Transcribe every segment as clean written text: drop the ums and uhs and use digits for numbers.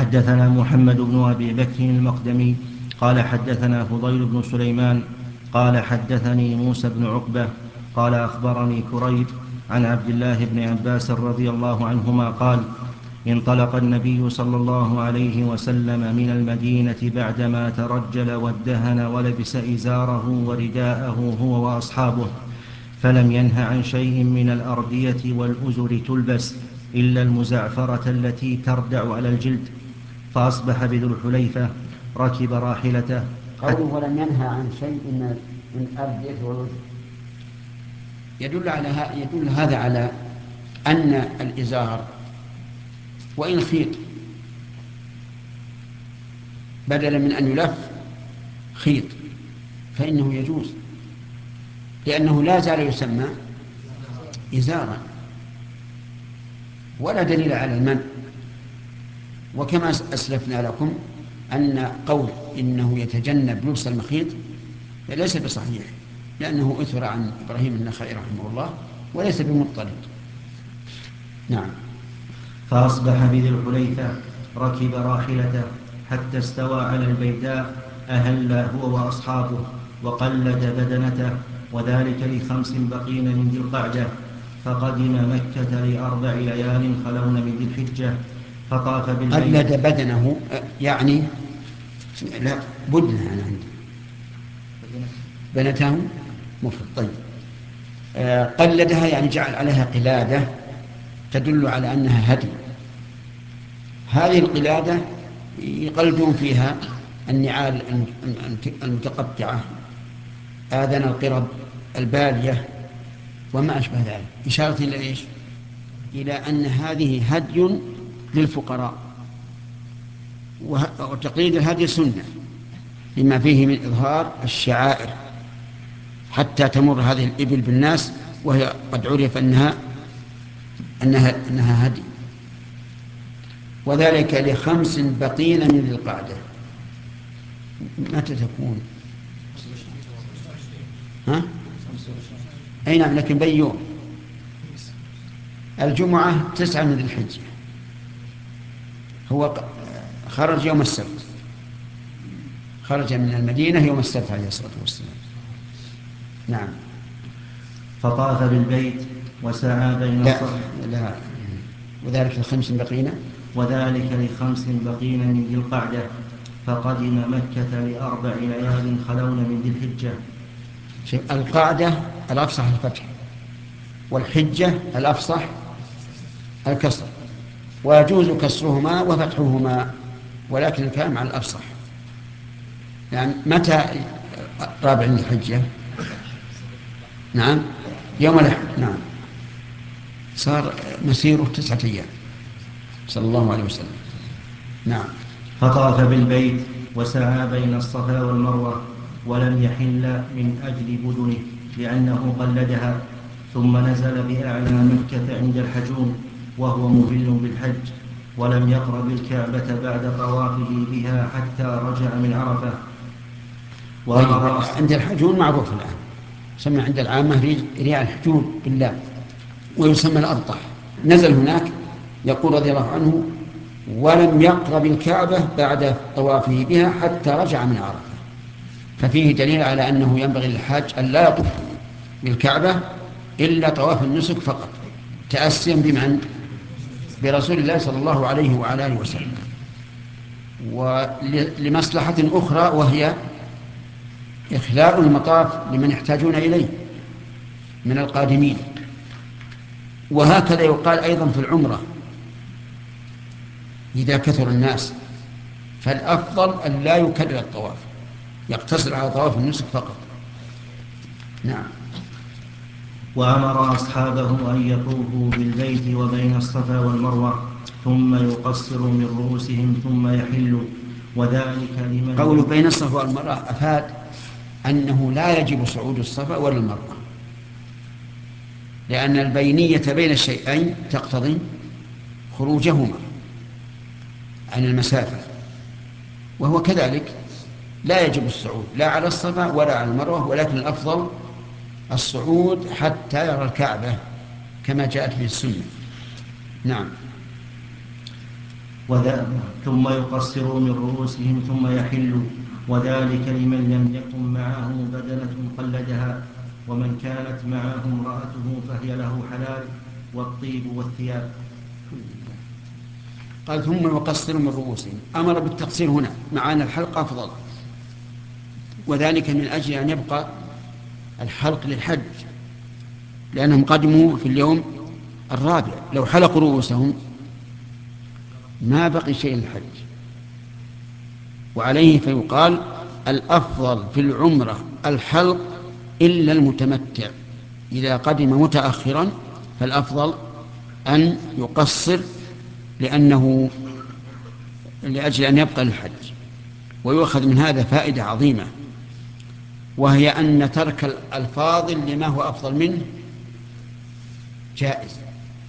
حدثنا محمد بن أبي بكر المقدمي قال حدثنا فضيل بن سليمان قال حدثني موسى بن عقبة قال أخبرني كريب عن عبد الله بن عباس رضي الله عنهما قال انطلق النبي صلى الله عليه وسلم من المدينة بعدما ترجل وادهن ولبس إزاره ورداءه هو وأصحابه، فلم ينه عن شيء من الأردية والأزر تلبس إلا المزعفرة التي تردع على الجلد. فأصبح بذو الحليفة ركب راحلته. قوله ولم ينهى عن شيء من الأردية والأزر يدل هذا على أن الإزار وإن خيط بدلا من أن يلف خيط فإنه يجوز، لأنه لا زال يسمى إزارا ولا دليل على المنع. وكما أسلفنا لكم أن قول إنه يتجنب لبس المخيط ليس بصحيح، لأنه أثر عن إبراهيم النخعي رحمه الله وليس بمضطرد. نعم. فأصبح بذي الحليفة ركب راحلته حتى استوى على البيداء، أهل هو وأصحابه وقلد بدنته، وذلك ل5 بقين من ذي القعدة. فقدم مكة ل4 ليال خلون من ذي الحجة، فطاف بالبيت. قلد بدنه يعني لا بدنه أنا عندي بنته مفرد. طيب قلدها يعني جعل عليها قلادة تدل على أنها هدي. هذه القلادة يقلدون فيها النعال المتقطعة، آذان القرب البالية وما أشبه ذلك، إشارة إلى إيش؟ إلى أن هذه هدي للفقراء، وتقليد الهدي سنة لما فيه من إظهار الشعائر حتى تمر هذه الإبل بالناس وهي قد عرف أنها هدي. وذلك ل5 بقين من ذي القعدة. متى تكون؟ ها؟ أي نعم، لكن بأي يوم؟ الجمعة 9 من ذي الحجة. هو خرج يوم السبت، خرج من المدينة يوم السبت عليه الصلاة والسلام. نعم. فطاف بالبيت وسعى بين لا وذلك ل5 بقين، وذلك ل5 بقين من ذي القعدة. فقدم مكة ل4 ليال خلون من ذي الحجة. القعدة الأفصح الفتح، والحجة الأفصح الكسر، ويجوز كسرهما وفتحهما، ولكن الكلام على الأفصح. يعني متى 4 من الحجة؟ نعم يوم الأحد. نعم صار مسيره 9 أيام صلى الله عليه وسلم. نعم. فطاف بالبيت وسعى بين الصفا والمروة، ولم يحل من أجل بدنه لأنه قلدها، ثم نزل بأعلى مكة عند الحجون وهو مهل بالحج، ولم يقرب الكعبة بعد طوافه بها حتى رجع من عرفة. عند الحجون معروف الآن، يسمى عند العامة ريع الحجون بالله، ويسمى الأبطح. نزل هناك يقول رضي الله عنه ولم يقرب الكعبة بعد طوافه بها حتى رجع من عرفة. ففيه دليل على أنه ينبغي للحاج أن لا يطوف بالكعبة إلا طواف النسك فقط، تأسيا بمن؟ برسول الله صلى الله عليه وعلى آله وسلم. ولمصلحة أخرى وهي إخلاء المطاف لمن يحتاجون إليه من القادمين. وهكذا يقال أيضا في العمرة إذا كثر الناس، فالأفضل أن لا يكرر الطواف، يقتصر على طواف النسك فقط. نعم. وأمر أصحابه أن يطوفوا بالبيت وبين الصفا والمروة ثم يقصروا من رؤوسهم ثم يحلوا، وذلك لمن قول بين الصفا والمروة أفاد أنه لا يجب صعود الصفا ولا المروة، لأن البينية بين الشيئين تقتضي خروجهما عن المسافة، وهو كذلك لا يجب الصعود لا على الصفا ولا على المروة، ولكن الأفضل الصعود حتى يرى الكعبة كما جاءت به السنة. نعم. ثم يقصروا من رؤوسهم ثم يحلوا، وذلك لمن لم يكن معه بدنة قلدها، ومن كانت معه امرأته فهي له حلال، والطيب والثياب. قال ثم يقصر من رؤوسهم، أمر بالتقصير هنا مع أن الحلق أفضل، وذلك من أجل أن يبقى الحلق للحج، لأنهم قدموا في اليوم الرابع، لو حلقوا رؤوسهم ما بقي شيء للحج. وعليه فيقال الأفضل في العمرة الحلق إلا المتمتع، إذا قدم متأخرا فالأفضل أن يقصر لأجل أن يبقى للحج. ويؤخذ من هذا فائدة عظيمة، وهي أن ترك الفاضل لما هو أفضل منه جائز.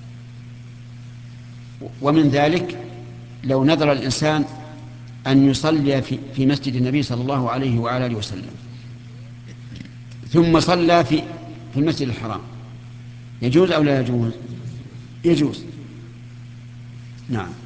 ومن ذلك لو نذر الإنسان أن يصلي في مسجد النبي صلى الله عليه وعلى آله وسلم، ثم صلى في المسجد الحرام، يجوز أو لا يجوز؟ يجوز، نعم.